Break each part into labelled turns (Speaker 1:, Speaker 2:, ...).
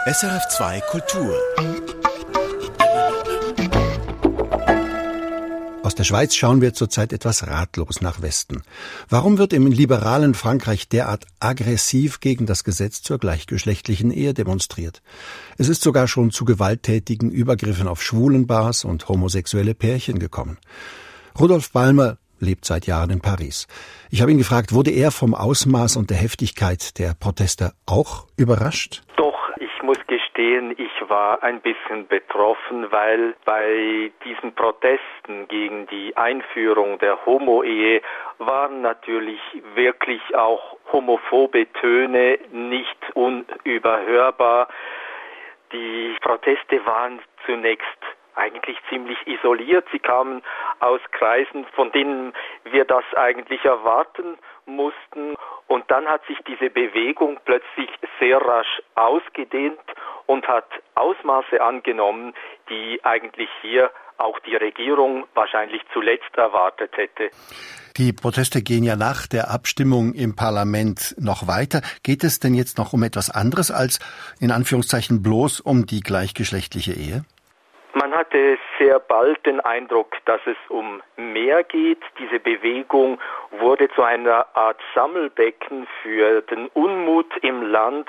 Speaker 1: SRF2 Kultur.
Speaker 2: Aus der Schweiz schauen wir zurzeit etwas ratlos nach Westen. Warum wird im liberalen Frankreich derart aggressiv gegen das Gesetz zur gleichgeschlechtlichen Ehe demonstriert? Es ist sogar schon zu gewalttätigen Übergriffen auf Schwulenbars und homosexuelle Pärchen gekommen. Rudolf Balmer lebt seit Jahren in Paris. Ich habe ihn gefragt, wurde er vom Ausmaß und der Heftigkeit der Proteste auch überrascht?
Speaker 3: Doch, ich muss gestehen, ich war ein bisschen betroffen, weil bei diesen Protesten gegen die Einführung der Homo-Ehe waren natürlich wirklich auch homophobe Töne nicht unüberhörbar. Die Proteste waren zunächst eigentlich ziemlich isoliert. Sie kamen aus Kreisen, von denen wir das eigentlich erwarten mussten. Und dann hat sich diese Bewegung plötzlich sehr rasch ausgedehnt und hat Ausmaße angenommen, die eigentlich hier auch die Regierung wahrscheinlich zuletzt erwartet hätte.
Speaker 2: Die Proteste gehen ja nach der Abstimmung im Parlament noch weiter. Geht es denn jetzt noch um etwas anderes als, in Anführungszeichen, bloß um die gleichgeschlechtliche Ehe?
Speaker 3: Man hatte sehr bald den Eindruck, dass es um mehr geht. Diese Bewegung wurde zu einer Art Sammelbecken für den Unmut im Land.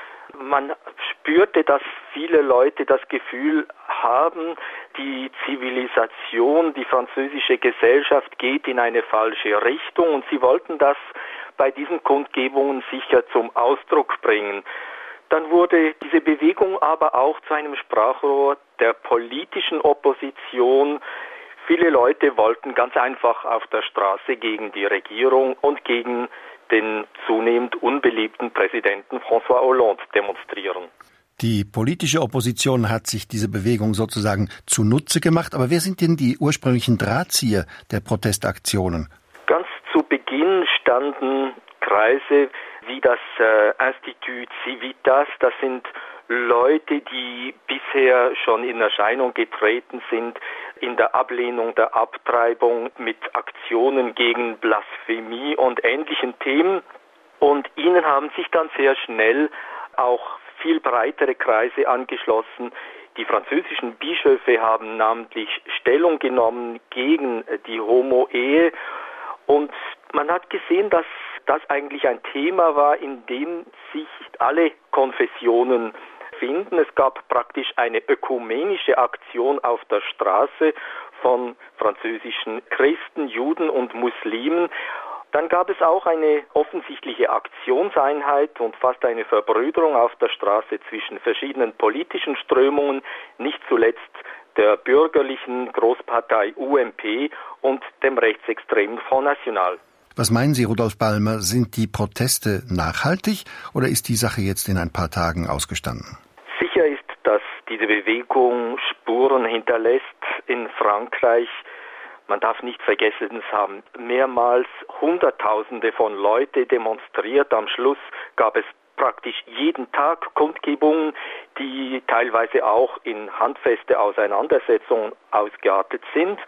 Speaker 3: Man spürte, dass viele Leute das Gefühl haben, die Zivilisation, die französische Gesellschaft geht in eine falsche Richtung und sie wollten das bei diesen Kundgebungen sicher zum Ausdruck bringen. Dann wurde diese Bewegung aber auch zu einem Sprachrohr der politischen Opposition. Viele Leute wollten ganz einfach auf der Straße gegen die Regierung und gegen den zunehmend unbeliebten Präsidenten François Hollande demonstrieren.
Speaker 2: Die politische Opposition hat sich diese Bewegung sozusagen zunutze gemacht. Aber wer sind denn die ursprünglichen Drahtzieher der Protestaktionen?
Speaker 3: Ganz zu Beginn standen Kreise wie das Institut Civitas. Das sind Leute, die bisher schon in Erscheinung getreten sind in der Ablehnung der Abtreibung mit Aktionen gegen Blasphemie und ähnlichen Themen. Und ihnen haben sich dann sehr schnell auch viel breitere Kreise angeschlossen. Die französischen Bischöfe haben namentlich Stellung genommen gegen die Homo-Ehe. Und man hat gesehen, dass das eigentlich ein Thema war, in dem sich alle Konfessionen finden. Es gab praktisch eine ökumenische Aktion auf der Straße von französischen Christen, Juden und Muslimen. Dann gab es auch eine offensichtliche Aktionseinheit und fast eine Verbrüderung auf der Straße zwischen verschiedenen politischen Strömungen, nicht zuletzt der bürgerlichen Großpartei UMP und dem rechtsextremen Front National.
Speaker 2: Was meinen Sie, Rudolf Balmer, sind die Proteste nachhaltig oder ist die Sache jetzt in ein paar Tagen ausgestanden?
Speaker 3: Sicher ist, dass diese Bewegung Spuren hinterlässt in Frankreich. Man darf nicht vergessen, es haben mehrmals Hunderttausende von Leuten demonstriert. Am Schluss gab es praktisch jeden Tag Kundgebungen, die teilweise auch in handfeste Auseinandersetzungen ausgeartet sind.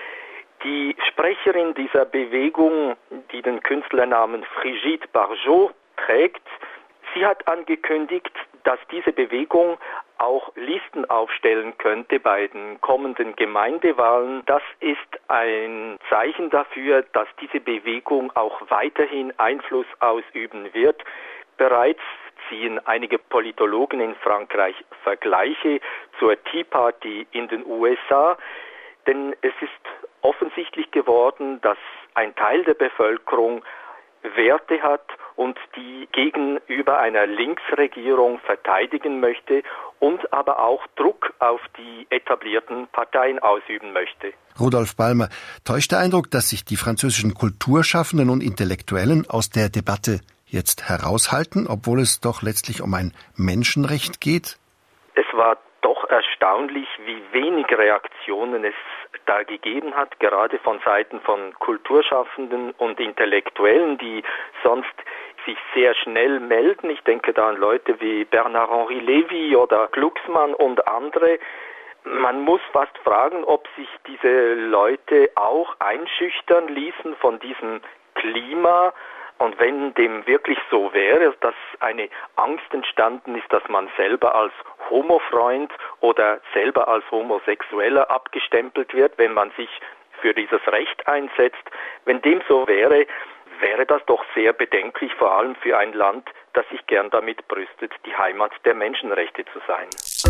Speaker 3: Die Sprecherin dieser Bewegung, die den Künstlernamen Brigitte Bardot trägt, sie hat angekündigt, dass diese Bewegung auch Listen aufstellen könnte bei den kommenden Gemeindewahlen. Das ist ein Zeichen dafür, dass diese Bewegung auch weiterhin Einfluss ausüben wird. Bereits ziehen einige Politologen in Frankreich Vergleiche zur Tea Party in den USA, denn es ist offensichtlich geworden, dass ein Teil der Bevölkerung Werte hat und die gegenüber einer Linksregierung verteidigen möchte und aber auch Druck auf die etablierten Parteien ausüben möchte.
Speaker 2: Rudolf Balmer, täuscht der Eindruck, dass sich die französischen Kulturschaffenden und Intellektuellen aus der Debatte jetzt heraushalten, obwohl es doch letztlich um ein Menschenrecht geht?
Speaker 3: Es war doch erstaunlich, wie wenig Reaktionen es da gegeben hat, gerade von Seiten von Kulturschaffenden und Intellektuellen, die sonst sich sehr schnell melden. Ich denke da an Leute wie Bernard-Henri Lévy oder Glucksmann und andere. Man muss fast fragen, ob sich diese Leute auch einschüchtern ließen von diesem Klima. Und wenn dem wirklich so wäre, dass eine Angst entstanden ist, dass man selber als Homofreund oder selber als Homosexueller abgestempelt wird, wenn man sich für dieses Recht einsetzt, wenn dem so wäre, wäre das doch sehr bedenklich, vor allem für ein Land, das sich gern damit brüstet, die Heimat der Menschenrechte zu sein.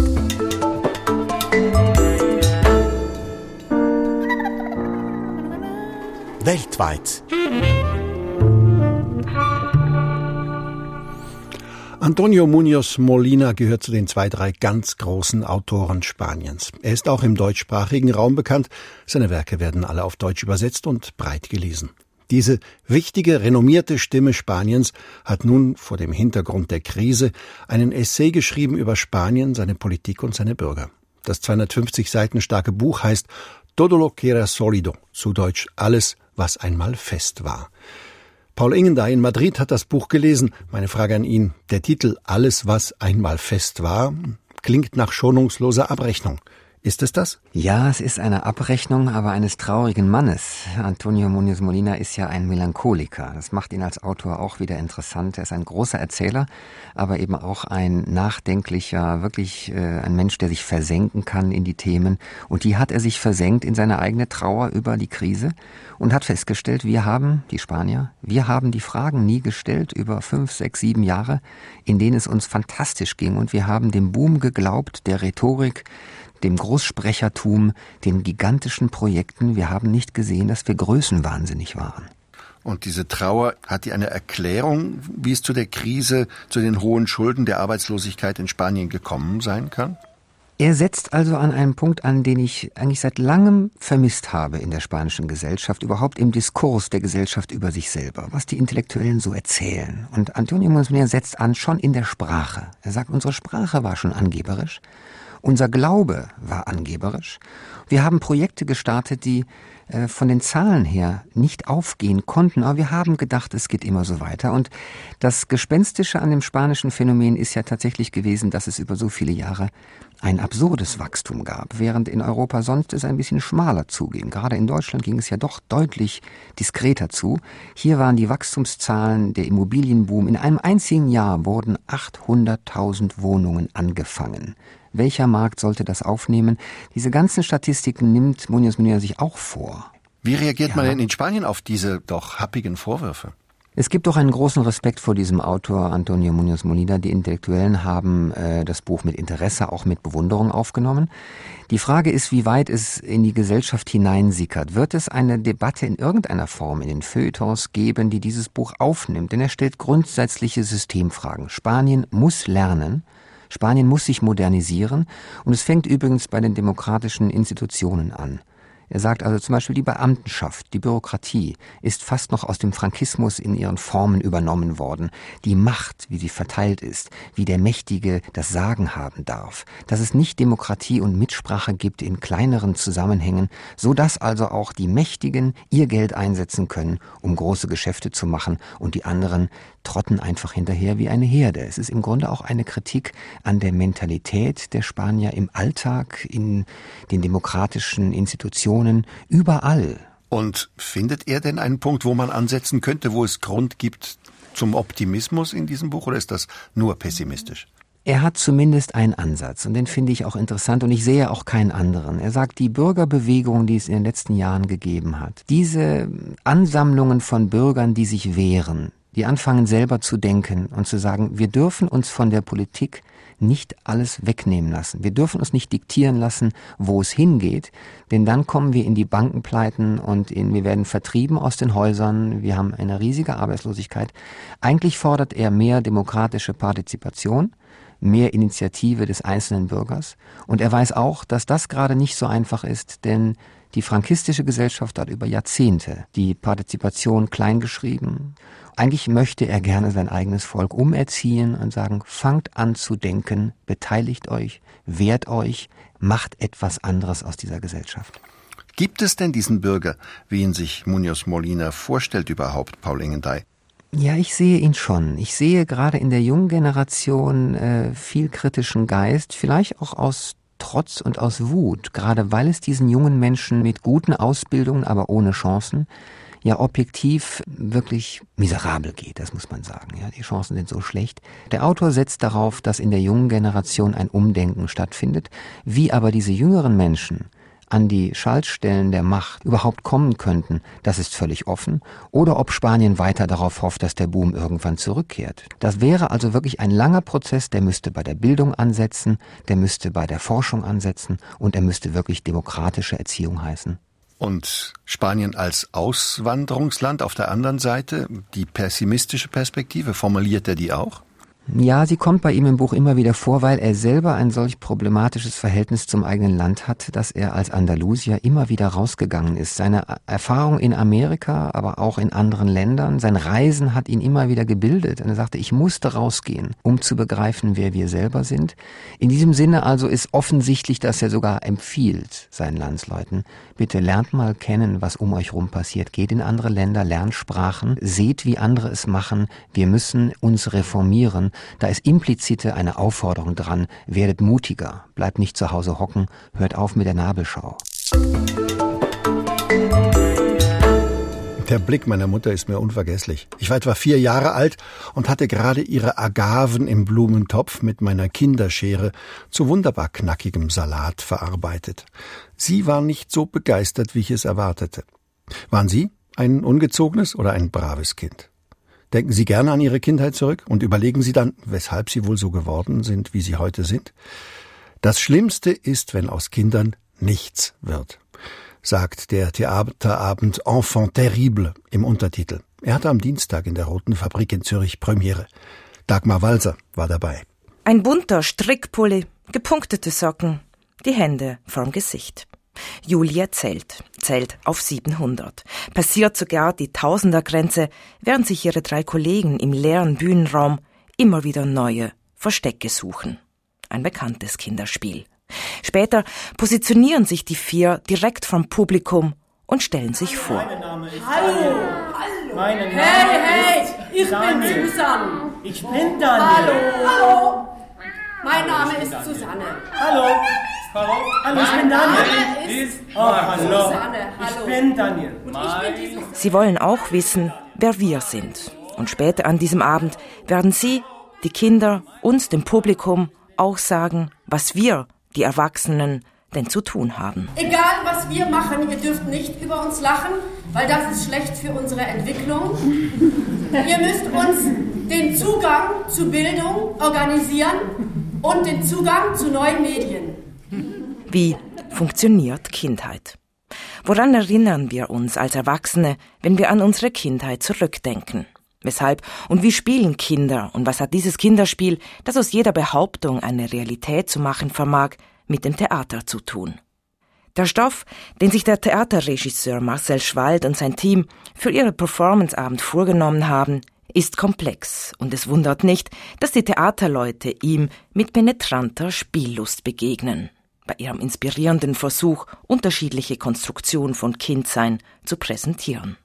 Speaker 1: Weltweit.
Speaker 2: Antonio Muñoz Molina gehört zu den 2-3 ganz großen Autoren Spaniens. Er ist auch im deutschsprachigen Raum bekannt. Seine Werke werden alle auf Deutsch übersetzt und breit gelesen. Diese wichtige, renommierte Stimme Spaniens hat nun vor dem Hintergrund der Krise einen Essay geschrieben über Spanien, seine Politik und seine Bürger. Das 250 Seiten starke Buch heißt Todo lo que era sólido, zu Deutsch alles, was einmal fest war. Paul Ingendey in Madrid hat das Buch gelesen. Meine Frage an ihn: Der Titel Alles, was einmal fest war, klingt nach schonungsloser Abrechnung. Ist es das?
Speaker 4: Ja, es ist eine Abrechnung, aber eines traurigen Mannes. Antonio Muñoz Molina ist ja ein Melancholiker. Das macht ihn als Autor auch wieder interessant. Er ist ein großer Erzähler, aber eben auch ein nachdenklicher, wirklich ein Mensch, der sich versenken kann in die Themen. Und die hat er sich versenkt in seine eigene Trauer über die Krise und hat festgestellt, wir haben die Fragen nie gestellt über 5, 6, 7 Jahre, in denen es uns fantastisch ging. Und wir haben dem Boom geglaubt, der Rhetorik, dem Großsprechertum, den gigantischen Projekten. Wir haben nicht gesehen, dass wir größenwahnsinnig waren.
Speaker 2: Und diese Trauer, hat die eine Erklärung, wie es zu der Krise, zu den hohen Schulden, der Arbeitslosigkeit in Spanien gekommen sein kann?
Speaker 4: Er setzt also an einem Punkt an, den ich eigentlich seit langem vermisst habe in der spanischen Gesellschaft, überhaupt im Diskurs der Gesellschaft über sich selber, was die Intellektuellen so erzählen. Und Antonio Muñoz Molina setzt an, schon in der Sprache. Er sagt, unsere Sprache war schon angeberisch. Unser Glaube war angeberisch. Wir haben Projekte gestartet, die von den Zahlen her nicht aufgehen konnten, aber wir haben gedacht, es geht immer so weiter. Und das Gespenstische an dem spanischen Phänomen ist ja tatsächlich gewesen, dass es über so viele Jahre ein absurdes Wachstum gab, während in Europa sonst es ein bisschen schmaler zuging. Gerade in Deutschland ging es ja doch deutlich diskreter zu. Hier waren die Wachstumszahlen, der Immobilienboom. In einem einzigen Jahr wurden 800.000 Wohnungen angefangen. Welcher Markt sollte das aufnehmen? Diese ganzen Statistiken nimmt Muñoz Molina sich auch vor.
Speaker 2: Wie reagiert man denn in Spanien auf diese doch happigen Vorwürfe?
Speaker 4: Es gibt doch einen großen Respekt vor diesem Autor Antonio Muñoz Molina. Die Intellektuellen haben das Buch mit Interesse, auch mit Bewunderung aufgenommen. Die Frage ist, wie weit es in die Gesellschaft hineinsickert. Wird es eine Debatte in irgendeiner Form in den Feuilletons geben, die dieses Buch aufnimmt? Denn er stellt grundsätzliche Systemfragen. Spanien muss lernen. Spanien muss sich modernisieren, und es fängt übrigens bei den demokratischen Institutionen an. Er sagt also zum Beispiel, die Beamtenschaft, die Bürokratie ist fast noch aus dem Frankismus in ihren Formen übernommen worden. Die Macht, wie sie verteilt ist, wie der Mächtige das Sagen haben darf. Dass es nicht Demokratie und Mitsprache gibt in kleineren Zusammenhängen, so dass also auch die Mächtigen ihr Geld einsetzen können, um große Geschäfte zu machen, und die anderen trotten einfach hinterher wie eine Herde. Es ist im Grunde auch eine Kritik an der Mentalität der Spanier im Alltag, in den demokratischen Institutionen, überall.
Speaker 2: Und findet er denn einen Punkt, wo man ansetzen könnte, wo es Grund gibt zum Optimismus in diesem Buch, oder ist das nur pessimistisch?
Speaker 4: Er hat zumindest einen Ansatz, und den finde ich auch interessant, und ich sehe auch keinen anderen. Er sagt, die Bürgerbewegung, die es in den letzten Jahren gegeben hat, diese Ansammlungen von Bürgern, die sich wehren, die anfangen selber zu denken und zu sagen, wir dürfen uns von der Politik nicht alles wegnehmen lassen. Wir dürfen uns nicht diktieren lassen, wo es hingeht, denn dann kommen wir in die Bankenpleiten und wir werden vertrieben aus den Häusern. Wir haben eine riesige Arbeitslosigkeit. Eigentlich fordert er mehr demokratische Partizipation, mehr Initiative des einzelnen Bürgers, und er weiß auch, dass das gerade nicht so einfach ist, denn die frankistische Gesellschaft hat über Jahrzehnte die Partizipation kleingeschrieben. Eigentlich möchte er gerne sein eigenes Volk umerziehen und sagen, fangt an zu denken, beteiligt euch, wehrt euch, macht etwas anderes aus dieser Gesellschaft.
Speaker 2: Gibt es denn diesen Bürger, wie ihn sich Muñoz Molina vorstellt überhaupt, Paul Ingendey?
Speaker 4: Ja, ich sehe ihn schon. Ich sehe gerade in der jungen Generation viel kritischen Geist, vielleicht auch aus Trotz und aus Wut, gerade weil es diesen jungen Menschen mit guten Ausbildungen, aber ohne Chancen, ja objektiv wirklich miserabel geht, das muss man sagen. Ja, die Chancen sind so schlecht. Der Autor setzt darauf, dass in der jungen Generation ein Umdenken stattfindet. Wie aber diese jüngeren Menschen an die Schaltstellen der Macht überhaupt kommen könnten, das ist völlig offen. Oder ob Spanien weiter darauf hofft, dass der Boom irgendwann zurückkehrt. Das wäre also wirklich ein langer Prozess, der müsste bei der Bildung ansetzen, der müsste bei der Forschung ansetzen und er müsste wirklich demokratische Erziehung heißen.
Speaker 2: Und Spanien als Auswanderungsland auf der anderen Seite, die pessimistische Perspektive, formuliert er die auch?
Speaker 4: Ja, sie kommt bei ihm im Buch immer wieder vor, weil er selber ein solch problematisches Verhältnis zum eigenen Land hat, dass er als Andalusier immer wieder rausgegangen ist. Seine Erfahrung in Amerika, aber auch in anderen Ländern, sein Reisen hat ihn immer wieder gebildet. Und er sagte, ich musste rausgehen, um zu begreifen, wer wir selber sind. In diesem Sinne also ist offensichtlich, dass er sogar empfiehlt seinen Landsleuten, bitte lernt mal kennen, was um euch rum passiert. Geht in andere Länder, lernt Sprachen, seht, wie andere es machen. Wir müssen uns reformieren. Da ist implizite eine Aufforderung dran, werdet mutiger, bleibt nicht zu Hause hocken, hört auf mit der Nabelschau.
Speaker 2: Der Blick meiner Mutter ist mir unvergesslich. Ich war etwa 4 Jahre alt und hatte gerade ihre Agaven im Blumentopf mit meiner Kinderschere zu wunderbar knackigem Salat verarbeitet. Sie war nicht so begeistert, wie ich es erwartete. Waren Sie ein ungezogenes oder ein braves Kind? Denken Sie gerne an Ihre Kindheit zurück und überlegen Sie dann, weshalb Sie wohl so geworden sind, wie Sie heute sind? Das Schlimmste ist, wenn aus Kindern nichts wird, sagt der Theaterabend Enfant terrible im Untertitel. Er hatte am Dienstag in der Roten Fabrik in Zürich Premiere. Dagmar Walser war dabei.
Speaker 5: Ein bunter Strickpulli, gepunktete Socken, die Hände vorm Gesicht. Julia zählt auf 700, passiert sogar die Tausendergrenze, während sich ihre 3 Kollegen im leeren Bühnenraum immer wieder neue Verstecke suchen. Ein bekanntes Kinderspiel. Später positionieren sich die 4 direkt vom Publikum und stellen sich vor.
Speaker 6: Hallo! Hey, ich bin Susanne. Ich bin Daniel. Hallo! Mein Name ist Susanne. Hallo, ich bin Daniel. Hallo. Ich bin Daniel.
Speaker 5: Sie wollen auch wissen, wer wir sind. Und später an diesem Abend werden sie, die Kinder, uns, dem Publikum, auch sagen, was wir, die Erwachsenen, denn zu tun haben.
Speaker 6: Egal, was wir machen, ihr dürft nicht über uns lachen, weil das ist schlecht für unsere Entwicklung. Ihr müsst uns den Zugang zu Bildung organisieren und den Zugang zu neuen Medien.
Speaker 5: Wie funktioniert Kindheit? Woran erinnern wir uns als Erwachsene, wenn wir an unsere Kindheit zurückdenken? Weshalb und wie spielen Kinder und was hat dieses Kinderspiel, das aus jeder Behauptung eine Realität zu machen vermag, mit dem Theater zu tun? Der Stoff, den sich der Theaterregisseur Marcel Schwald und sein Team für ihre Performanceabend vorgenommen haben, ist komplex und es wundert nicht, dass die Theaterleute ihm mit penetranter Spiellust begegnen, bei ihrem inspirierenden Versuch, unterschiedliche Konstruktionen von Kindsein zu präsentieren.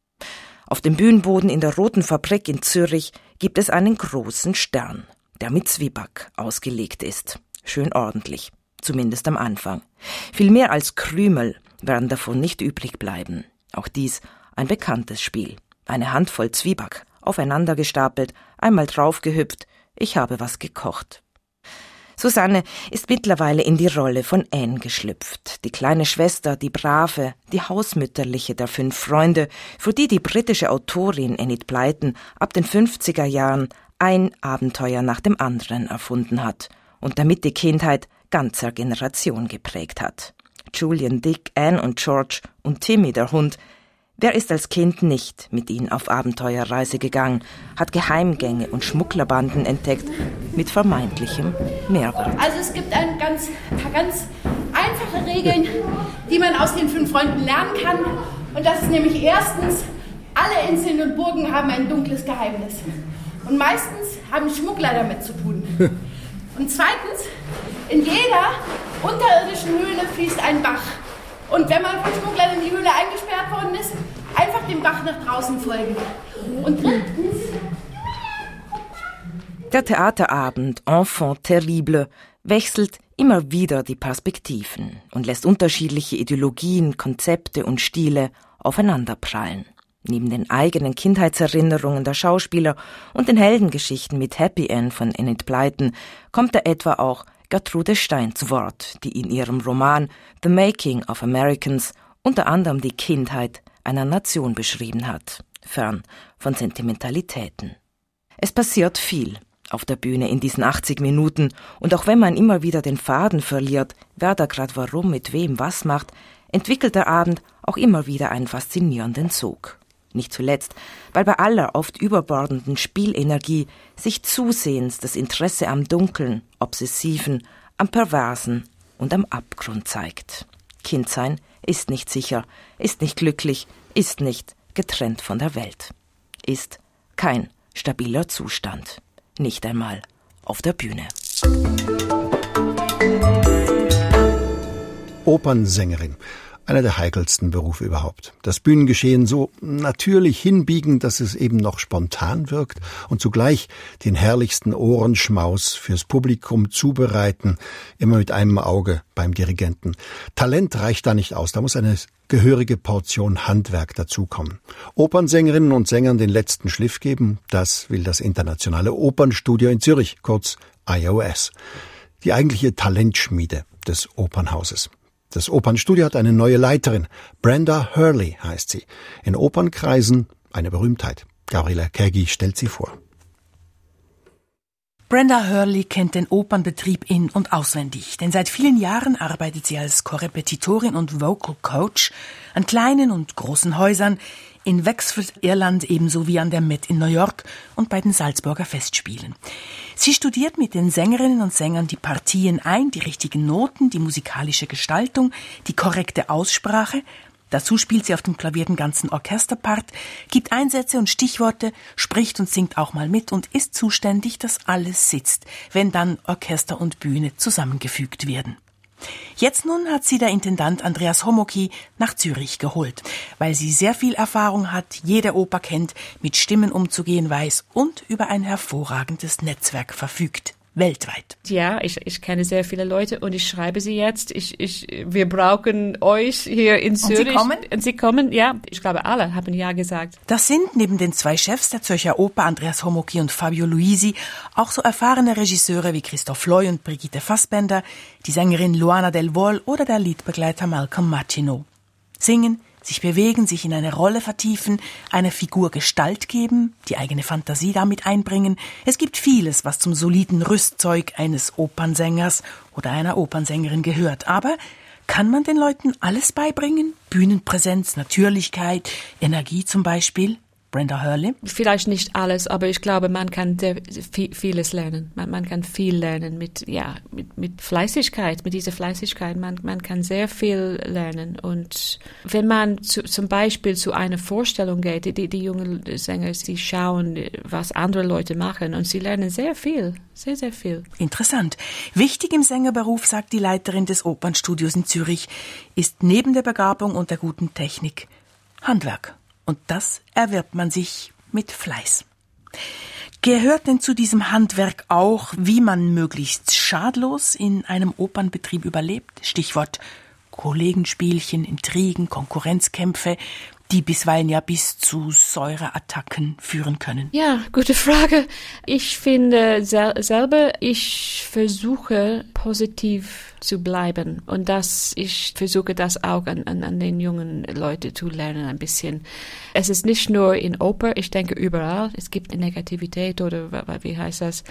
Speaker 5: Auf dem Bühnenboden in der Roten Fabrik in Zürich gibt es einen großen Stern, der mit Zwieback ausgelegt ist. Schön ordentlich, zumindest am Anfang. Viel mehr als Krümel werden davon nicht übrig bleiben. Auch dies ein bekanntes Spiel. Eine Handvoll Zwieback, aufeinander gestapelt, einmal draufgehüpft, ich habe was gekocht. Susanne ist mittlerweile in die Rolle von Anne geschlüpft, die kleine Schwester, die brave, die hausmütterliche der 5 Freunde, für die die britische Autorin Enid Blyton ab den 50er Jahren ein Abenteuer nach dem anderen erfunden hat und damit die Kindheit ganzer Generation geprägt hat. Julian, Dick, Anne und George und Timmy, der Hund. Wer ist als Kind nicht mit ihnen auf Abenteuerreise gegangen, hat Geheimgänge und Schmugglerbanden entdeckt mit vermeintlichem Mehrwert.
Speaker 7: Also es gibt ein paar ganz einfache Regeln, die man aus den 5 Freunden lernen kann. Und das ist nämlich erstens, alle Inseln und Burgen haben ein dunkles Geheimnis. Und meistens haben Schmuggler damit zu tun. Und zweitens, in jeder unterirdischen Höhle fließt ein Bach. Und wenn man von Schmugglern in die Höhle eingesperrt worden ist, einfach dem Bach nach draußen folgen. Und drittens...
Speaker 5: Der Theaterabend Enfant terrible wechselt immer wieder die Perspektiven und lässt unterschiedliche Ideologien, Konzepte und Stile aufeinanderprallen. Neben den eigenen Kindheitserinnerungen der Schauspieler und den Heldengeschichten mit Happy End von Enid Blyton kommt da etwa auch Gertrude Stein zu Wort, die in ihrem Roman The Making of Americans unter anderem die Kindheit einer Nation beschrieben hat, fern von Sentimentalitäten. Es passiert viel auf der Bühne in diesen 80 Minuten und auch wenn man immer wieder den Faden verliert, wer da gerade warum, mit wem was macht, entwickelt der Abend auch immer wieder einen faszinierenden Zug. Nicht zuletzt, weil bei aller oft überbordenden Spielenergie sich zusehends das Interesse am Dunkeln, Obsessiven, am Perversen und am Abgrund zeigt. Kindsein ist nicht sicher, ist nicht glücklich, ist nicht getrennt von der Welt. Ist kein stabiler Zustand. Nicht einmal auf der Bühne.
Speaker 2: Opernsängerin. Einer der heikelsten Berufe überhaupt. Das Bühnengeschehen so natürlich hinbiegen, dass es eben noch spontan wirkt und zugleich den herrlichsten Ohrenschmaus fürs Publikum zubereiten, immer mit einem Auge beim Dirigenten. Talent reicht da nicht aus, da muss eine gehörige Portion Handwerk dazukommen. Opernsängerinnen und Sängern den letzten Schliff geben, das will das Internationale Opernstudio in Zürich, kurz IOS. Die eigentliche Talentschmiede des Opernhauses. Das Opernstudio hat eine neue Leiterin. Brenda Hurley heißt sie. In Opernkreisen eine Berühmtheit. Gabriela Kergi stellt sie vor.
Speaker 8: Brenda Hurley kennt den Opernbetrieb in- und auswendig, denn seit vielen Jahren arbeitet sie als Korrepetitorin und Vocal Coach an kleinen und großen Häusern, in Wexford, Irland ebenso wie an der Met in New York und bei den Salzburger Festspielen. Sie studiert mit den Sängerinnen und Sängern die Partien ein, die richtigen Noten, die musikalische Gestaltung, die korrekte Aussprache. Dazu spielt sie auf dem Klavier den ganzen Orchesterpart, gibt Einsätze und Stichworte, spricht und singt auch mal mit und ist zuständig, dass alles sitzt, wenn dann Orchester und Bühne zusammengefügt werden. Jetzt nun hat sie der Intendant Andreas Homoky nach Zürich geholt, weil sie sehr viel Erfahrung hat, jede Oper kennt, mit Stimmen umzugehen weiß und über ein hervorragendes Netzwerk verfügt. Weltweit.
Speaker 9: Ja, ich kenne sehr viele Leute und ich schreibe sie jetzt. Wir brauchen euch hier in Zürich. Und Sie kommen? Ja, ich glaube, alle haben ja gesagt.
Speaker 8: Das sind neben den zwei Chefs der Zürcher Oper, Andreas Homoky und Fabio Luisi, auch so erfahrene Regisseure wie Christoph Loy und Brigitte Fassbender, die Sängerin Luana Del Vol oder der Liedbegleiter Malcolm Martineau. Singen, sich bewegen, sich in eine Rolle vertiefen, einer Figur Gestalt geben, die eigene Fantasie damit einbringen. Es gibt vieles, was zum soliden Rüstzeug eines Opernsängers oder einer Opernsängerin gehört. Aber kann man den Leuten alles beibringen? Bühnenpräsenz, Natürlichkeit, Energie zum Beispiel? Brenda Hurley?
Speaker 9: Vielleicht nicht alles, aber ich glaube, man kann vieles lernen. Man kann viel lernen mit Fleißigkeit, mit dieser Fleißigkeit. Man kann sehr viel lernen. Und wenn man zum Beispiel zu einer Vorstellung geht, die jungen Sänger, sie schauen, was andere Leute machen und sie lernen sehr viel, sehr, sehr viel.
Speaker 8: Interessant. Wichtig im Sängerberuf, sagt die Leiterin des Opernstudios in Zürich, ist neben der Begabung und der guten Technik Handwerk. Und das erwirbt man sich mit Fleiß. Gehört denn zu diesem Handwerk auch, wie man möglichst schadlos in einem Opernbetrieb überlebt? Stichwort Kollegenspielchen, Intrigen, Konkurrenzkämpfe, die bisweilen ja bis zu Säureattacken führen können.
Speaker 9: Ja, gute Frage. Ich finde selber, ich versuche positiv zu bleiben und ich versuche das auch an den jungen Leuten zu lernen ein bisschen. Es ist nicht nur in Oper, ich denke überall. Es gibt Negativität oder wie heißt das?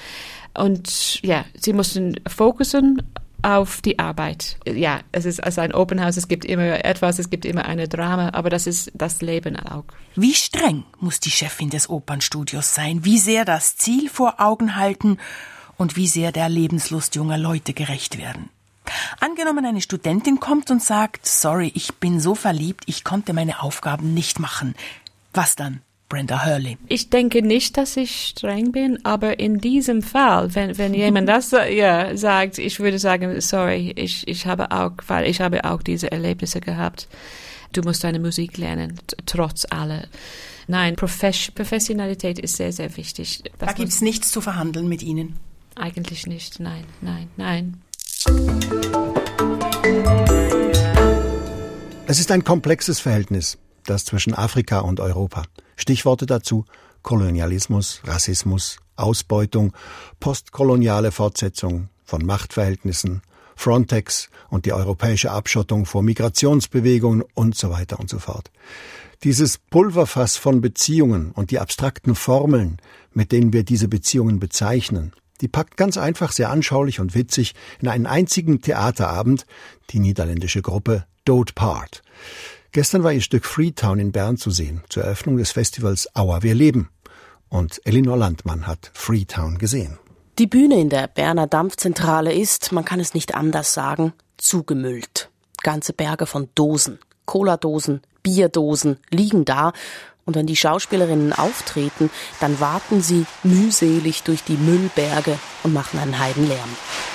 Speaker 9: Und ja, sie müssen fokussen auf die Arbeit. Ja, es ist also ein Opernhaus, es gibt immer etwas, es gibt immer eine Drama, aber das ist das Leben auch.
Speaker 8: Wie streng muss die Chefin des Opernstudios sein? Wie sehr das Ziel vor Augen halten und wie sehr der Lebenslust junger Leute gerecht werden? Angenommen, eine Studentin kommt und sagt, sorry, ich bin so verliebt, ich konnte meine Aufgaben nicht machen. Was dann? Brenda Hurley.
Speaker 9: Ich denke nicht, dass ich streng bin, aber in diesem Fall, wenn jemand das sagt, ich würde sagen, sorry, ich habe auch diese Erlebnisse gehabt. Du musst deine Musik lernen, trotz aller. Nein, Professionalität ist sehr, sehr wichtig.
Speaker 8: Da gibt's nichts zu verhandeln mit Ihnen?
Speaker 9: Eigentlich nicht, nein.
Speaker 2: Es ist ein komplexes Verhältnis. gibt das zwischen Afrika und Europa. Stichworte dazu: Kolonialismus, Rassismus, Ausbeutung, postkoloniale Fortsetzung von Machtverhältnissen, Frontex und die europäische Abschottung vor Migrationsbewegungen und so weiter und so fort. Dieses Pulverfass von Beziehungen und die abstrakten Formeln, mit denen wir diese Beziehungen bezeichnen, die packt ganz einfach, sehr anschaulich und witzig in einen einzigen Theaterabend die niederländische Gruppe Dood Part. Gestern war ihr Stück Freetown in Bern zu sehen, zur Eröffnung des Festivals Aua, wir leben. Und Elinor Landmann hat Freetown gesehen.
Speaker 10: Die Bühne in der Berner Dampfzentrale ist, man kann es nicht anders sagen, zugemüllt. Ganze Berge von Dosen, Cola-Dosen, Bierdosen liegen da, und wenn die Schauspielerinnen auftreten, dann warten sie mühselig durch die Müllberge und machen einen Heidenlärm.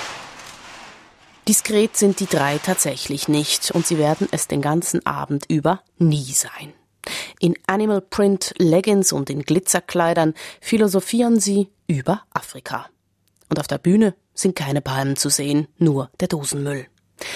Speaker 10: Diskret sind die drei tatsächlich nicht, und sie werden es den ganzen Abend über nie sein. In Animal Print Leggings und in Glitzerkleidern philosophieren sie über Afrika. Und auf der Bühne sind keine Palmen zu sehen, nur der Dosenmüll.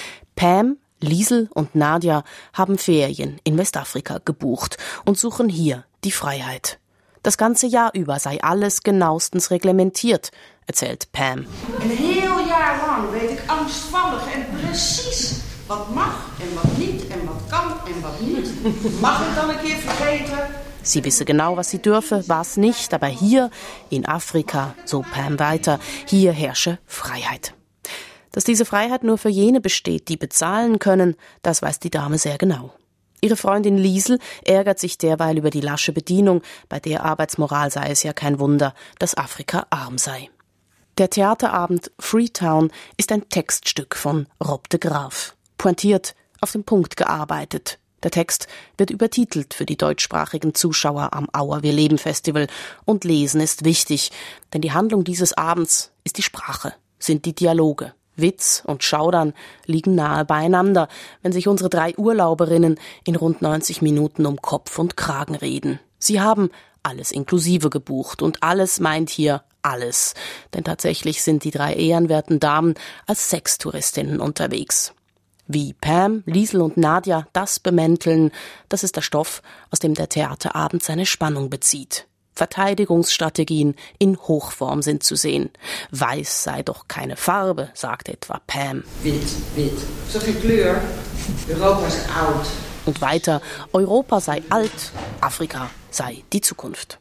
Speaker 10: Pam, Liesl und Nadia haben Ferien in Westafrika gebucht und suchen hier die Freiheit. Das ganze Jahr über sei alles genauestens reglementiert, erzählt Pam.
Speaker 11: Een heel jaar lang weet ik angstvallig en precies wat mag en wat niet en wat kan en wat niet. Mag ik dan een keer vergeten?
Speaker 10: Sie wisse genau, was sie dürfe, was nicht, aber hier in Afrika, so Pam weiter, hier herrsche Freiheit. Dass diese Freiheit nur für jene besteht, die bezahlen können, das weiß die Dame sehr genau. Ihre Freundin Liesl ärgert sich derweil über die lasche Bedienung, bei der Arbeitsmoral sei es ja kein Wunder, dass Afrika arm sei. Der Theaterabend Freetown ist ein Textstück von Rob de Graaf. Pointiert, auf den Punkt gearbeitet. Der Text wird übertitelt für die deutschsprachigen Zuschauer am Aua wir leben Festival, und Lesen ist wichtig, denn die Handlung dieses Abends ist die Sprache, sind die Dialoge. Witz und Schaudern liegen nahe beieinander, wenn sich unsere drei Urlauberinnen in rund 90 Minuten um Kopf und Kragen reden. Sie haben alles inklusive gebucht, und alles meint hier alles, denn tatsächlich sind die drei ehrenwerten Damen als Sextouristinnen unterwegs. Wie Pam, Liesl und Nadia das bemänteln, das ist der Stoff, aus dem der Theaterabend seine Spannung bezieht. Verteidigungsstrategien in Hochform sind zu sehen. Weiß sei doch keine Farbe, sagt etwa Pam.
Speaker 11: Wit, wit. So viel Kleur. Europa ist oud.
Speaker 10: Und weiter, Europa sei alt, Afrika sei die Zukunft.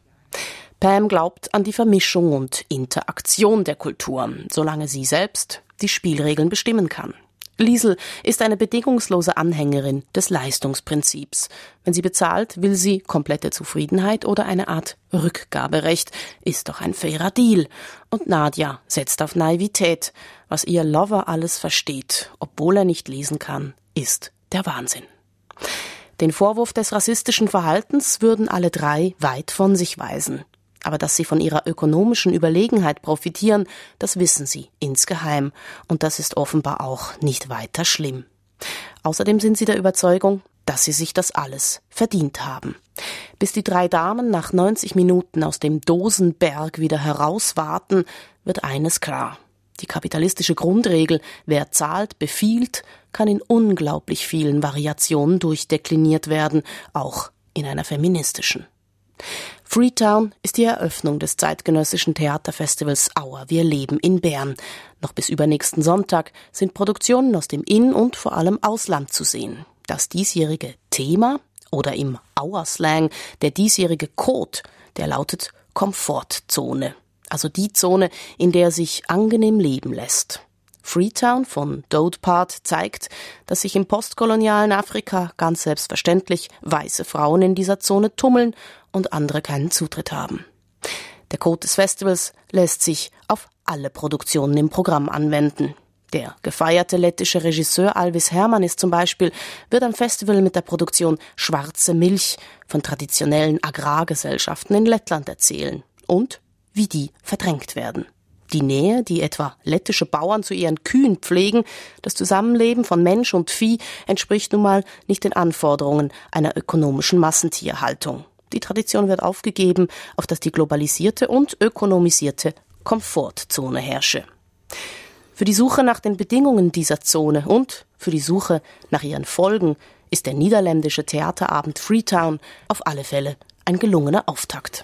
Speaker 10: Pam glaubt an die Vermischung und Interaktion der Kulturen, solange sie selbst die Spielregeln bestimmen kann. Liesl ist eine bedingungslose Anhängerin des Leistungsprinzips. Wenn sie bezahlt, will sie komplette Zufriedenheit oder eine Art Rückgaberecht. Ist doch ein fairer Deal. Und Nadia setzt auf Naivität. Was ihr Lover alles versteht, obwohl er nicht lesen kann, ist der Wahnsinn. Den Vorwurf des rassistischen Verhaltens würden alle drei weit von sich weisen. Aber dass sie von ihrer ökonomischen Überlegenheit profitieren, das wissen sie insgeheim. Und das ist offenbar auch nicht weiter schlimm. Außerdem sind sie der Überzeugung, dass sie sich das alles verdient haben. Bis die drei Damen nach 90 Minuten aus dem Dosenberg wieder herauswarten, wird eines klar. Die kapitalistische Grundregel, wer zahlt, befiehlt, kann in unglaublich vielen Variationen durchdekliniert werden, auch in einer feministischen. Freetown ist die Eröffnung des zeitgenössischen Theaterfestivals Aua wir leben in Bern. Noch bis übernächsten Sonntag sind Produktionen aus dem In- und vor allem Ausland zu sehen. Das diesjährige Thema oder im Aua-Slang der diesjährige Code, der lautet Komfortzone. Also die Zone, in der sich angenehm leben lässt. Freetown von Dood Part zeigt, dass sich im postkolonialen Afrika ganz selbstverständlich weiße Frauen in dieser Zone tummeln und andere keinen Zutritt haben. Der Code des Festivals lässt sich auf alle Produktionen im Programm anwenden. Der gefeierte lettische Regisseur Alvis Hermann ist zum Beispiel, wird am Festival mit der Produktion Schwarze Milch von traditionellen Agrargesellschaften in Lettland erzählen und wie die verdrängt werden. Die Nähe, die etwa lettische Bauern zu ihren Kühen pflegen, das Zusammenleben von Mensch und Vieh entspricht nun mal nicht den Anforderungen einer ökonomischen Massentierhaltung. Die Tradition wird aufgegeben, auf dass die globalisierte und ökonomisierte Komfortzone herrsche. Für die Suche nach den Bedingungen dieser Zone und für die Suche nach ihren Folgen ist der niederländische Theaterabend Freetown auf alle Fälle ein gelungener Auftakt.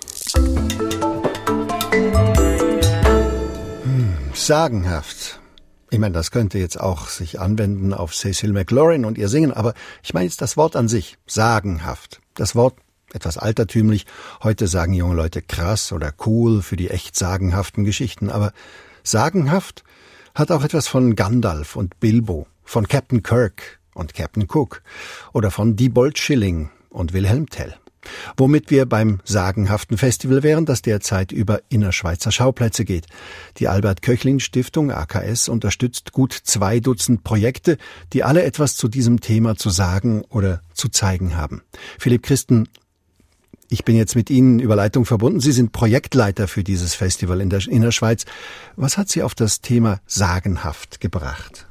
Speaker 2: Sagenhaft. Ich meine, das könnte jetzt auch sich anwenden auf Cecil McLaurin und ihr Singen, aber ich meine jetzt das Wort an sich, sagenhaft. Das Wort etwas altertümlich. Heute sagen junge Leute krass oder cool für die echt sagenhaften Geschichten, aber sagenhaft hat auch etwas von Gandalf und Bilbo, von Captain Kirk und Captain Cook oder von Diebold Schilling und Wilhelm Tell. Womit wir beim sagenhaften Festival wären, das derzeit über innerschweizer Schauplätze geht. Die Albert-Köchlin-Stiftung AKS unterstützt gut 2 Dutzend Projekte, die alle etwas zu diesem Thema zu sagen oder zu zeigen haben. Philipp Christen, ich bin jetzt mit Ihnen über Leitung verbunden. Sie sind Projektleiter für dieses Festival in der Innerschweiz. Was hat Sie auf das Thema sagenhaft gebracht?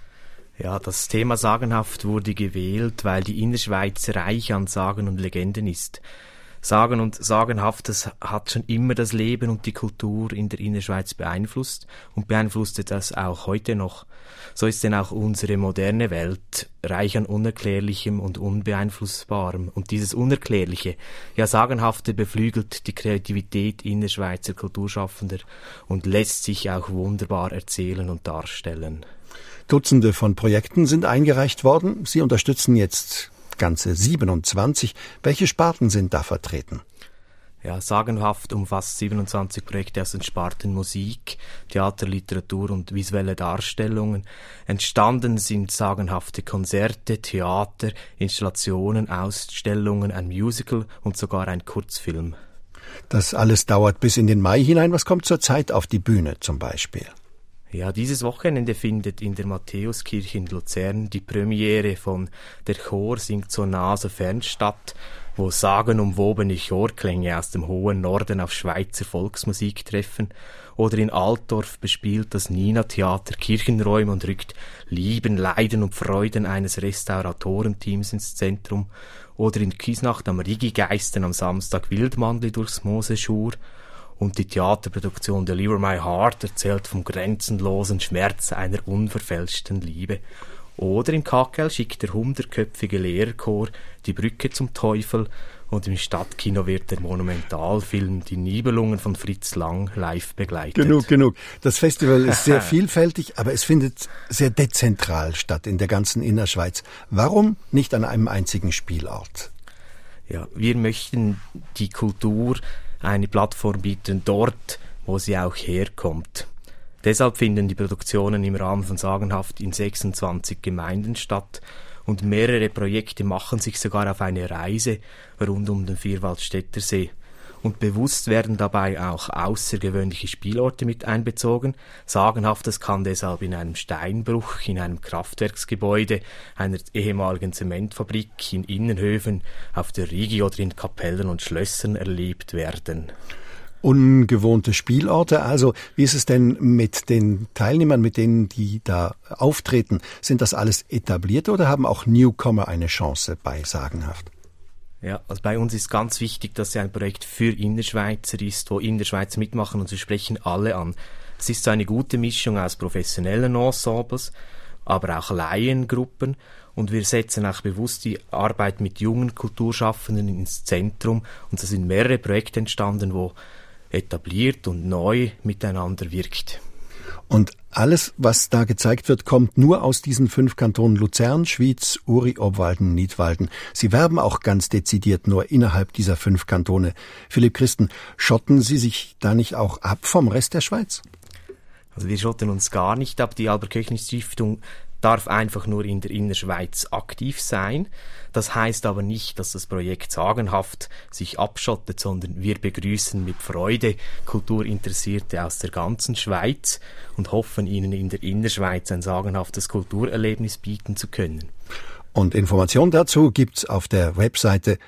Speaker 12: Ja, das Thema sagenhaft wurde gewählt, weil die Innerschweiz reich an Sagen und Legenden ist. Sagen und Sagenhaftes hat schon immer das Leben und die Kultur in der Innerschweiz beeinflusst und beeinflusst das auch heute noch. So ist denn auch unsere moderne Welt reich an Unerklärlichem und Unbeeinflussbarem. Und dieses Unerklärliche, ja Sagenhafte, beflügelt die Kreativität innerschweizer Kulturschaffender und lässt sich auch wunderbar erzählen und darstellen.
Speaker 2: Dutzende von Projekten sind eingereicht worden. Sie unterstützen jetzt ganze 27. Welche Sparten sind da vertreten?
Speaker 12: Ja, sagenhaft umfasst 27 Projekte aus den Sparten Musik, Theater, Literatur und visuelle Darstellungen. Entstanden sind sagenhafte Konzerte, Theater, Installationen, Ausstellungen, ein Musical und sogar ein Kurzfilm.
Speaker 2: Das alles dauert bis in den Mai hinein. Was kommt zurzeit auf die Bühne zum Beispiel?
Speaker 12: Ja, dieses Wochenende findet in der Matthäuskirche in Luzern die Premiere von Der Chor singt so nah so fern statt, wo sagenumwobene Chorklänge aus dem hohen Norden auf Schweizer Volksmusik treffen. Oder in Altdorf bespielt das Nina-Theater Kirchenräume und rückt Lieben, Leiden und Freuden eines Restauratorenteams ins Zentrum. Oder in Kiesnacht am Rigi-Geisten am Samstag Wildmandli durchs Moseschur. Und die Theaterproduktion Deliver My Heart erzählt vom grenzenlosen Schmerz einer unverfälschten Liebe. Oder im KKL schickt der 100-köpfige Lehrerchor die Brücke zum Teufel und im Stadtkino wird der Monumentalfilm Die Nibelungen von Fritz Lang live begleitet.
Speaker 2: Genug. Das Festival ist sehr vielfältig, aber es findet sehr dezentral statt in der ganzen Innerschweiz. Warum nicht an einem einzigen Spielort?
Speaker 12: Ja, wir möchten die Kultur eine Plattform bieten dort, wo sie auch herkommt. Deshalb finden die Produktionen im Rahmen von Sagenhaft in 26 Gemeinden statt und mehrere Projekte machen sich sogar auf eine Reise rund um den Vierwaldstätter See. Und bewusst werden dabei auch außergewöhnliche Spielorte mit einbezogen. Sagenhaftes kann deshalb in einem Steinbruch, in einem Kraftwerksgebäude, einer ehemaligen Zementfabrik, in Innenhöfen, auf der Rigi oder in Kapellen und Schlössern erlebt werden.
Speaker 2: Ungewohnte Spielorte, also wie ist es denn mit den Teilnehmern, mit denen die da auftreten? Sind das alles etablierte oder haben auch Newcomer eine Chance bei Sagenhaft?
Speaker 12: Ja, also bei uns ist ganz wichtig, dass es ein Projekt für Innerschweizer ist, wo Innerschweizer mitmachen und sie sprechen alle an. Es ist so eine gute Mischung aus professionellen Ensembles, aber auch Laiengruppen und wir setzen auch bewusst die Arbeit mit jungen Kulturschaffenden ins Zentrum und es sind mehrere Projekte entstanden, wo etabliert und neu miteinander wirkt.
Speaker 2: Und alles, was da gezeigt wird, kommt nur aus diesen 5 Kantonen Luzern, Schwyz, Uri, Obwalden, Nidwalden. Sie werben auch ganz dezidiert nur innerhalb dieser 5 Kantone. Philipp Christen, schotten Sie sich da nicht auch ab vom Rest der Schweiz?
Speaker 12: Also wir schotten uns gar nicht ab. Die Albert-Köchlin-Stiftung darf einfach nur in der Innerschweiz aktiv sein. Das heißt aber nicht, dass das Projekt Sagenhaft sich abschottet, sondern wir begrüßen mit Freude Kulturinteressierte aus der ganzen Schweiz und hoffen, ihnen in der Innerschweiz ein sagenhaftes Kulturerlebnis bieten zu können.
Speaker 2: Und Informationen dazu gibt's auf der Webseite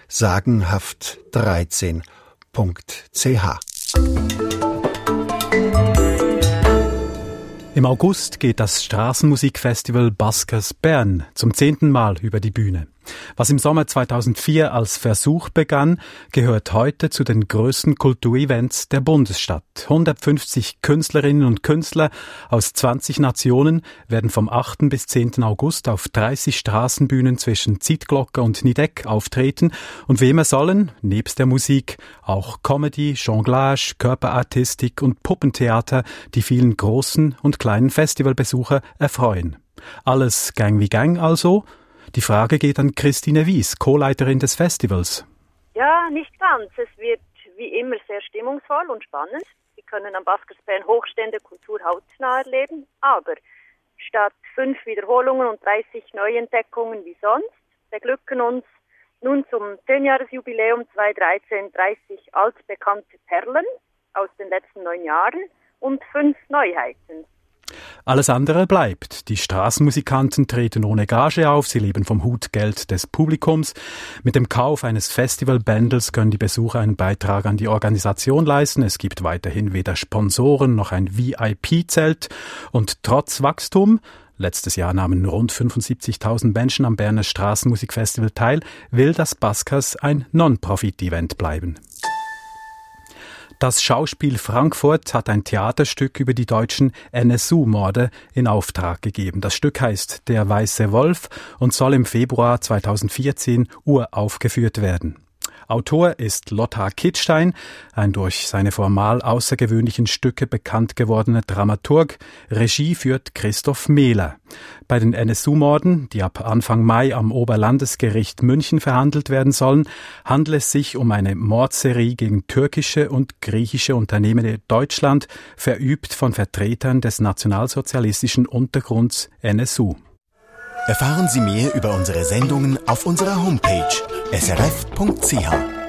Speaker 2: sagenhaft13.ch.
Speaker 13: Im August geht das Straßenmusikfestival Buskers Bern zum 10. Mal über die Bühne. Was im Sommer 2004 als Versuch begann, gehört heute zu den größten Kulturevents der Bundesstadt. 150 Künstlerinnen und Künstler aus 20 Nationen werden vom 8. bis 10. August auf 30 Straßenbühnen zwischen Zietglocke und Nidegg auftreten und wie immer sollen, nebst der Musik, auch Comedy, Jonglage, Körperartistik und Puppentheater die vielen großen und kleinen Festivalbesucher erfreuen. Alles Gang wie Gang also. Die Frage geht an Christine Wies, Co-Leiterin des Festivals.
Speaker 14: Ja, nicht ganz. Es wird wie immer sehr stimmungsvoll und spannend. Wir können am Baskersbären hochstehende Kultur hautnah erleben, aber statt 5 Wiederholungen und 30 Neuentdeckungen wie sonst, beglücken uns nun zum 10-Jahres-Jubiläum 2013 30 altbekannte Perlen aus den letzten 9 Jahren und 5 Neuheiten.
Speaker 13: Alles andere bleibt. Die Straßenmusikanten treten ohne Gage auf, sie leben vom Hutgeld des Publikums. Mit dem Kauf eines Festivalbändels können die Besucher einen Beitrag an die Organisation leisten. Es gibt weiterhin weder Sponsoren noch ein VIP-Zelt. Und trotz Wachstum, letztes Jahr nahmen rund 75.000 Menschen am Berner Straßenmusikfestival teil, will das Buskers ein Non-Profit-Event bleiben. Das Schauspiel Frankfurt hat ein Theaterstück über die deutschen NSU-Morde in Auftrag gegeben. Das Stück heißt Der Weiße Wolf und soll im Februar 2014 uraufgeführt werden. Autor ist Lothar Kittstein, ein durch seine formal außergewöhnlichen Stücke bekannt gewordener Dramaturg. Regie führt Christoph Mehler. Bei den NSU-Morden, die ab Anfang Mai am Oberlandesgericht München verhandelt werden sollen, handelt es sich um eine Mordserie gegen türkische und griechische Unternehmen in Deutschland, verübt von Vertretern des nationalsozialistischen Untergrunds NSU.
Speaker 1: Erfahren Sie mehr über unsere Sendungen auf unserer Homepage srf.ch.